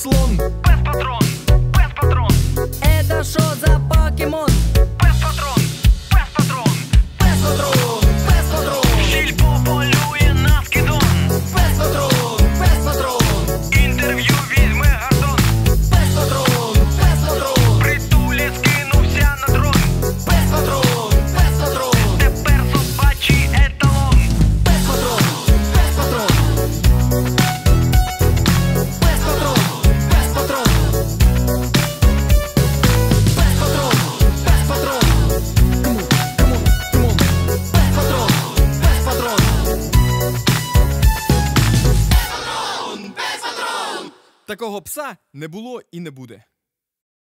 слон. Пес патрон, пес патрон. Это шо за покемон? Пес патрон, пес патрон. Пес патрон, пес патрон. Сільпо полює на скидон. Пес патрон, пес патрон. Інтерв'ю візьме Гордон. Пес патрон, пес патрон. Притулі скинувся на дрон. Пес патрон, пес патрон. Тепер собачий еталон. Пес патрон, пес патрон. Пес патрон, пес патрон. Пес патрон, пес патрон. Come on, come on. Пес патрон, пес патрон. Такого пса не було і не буде.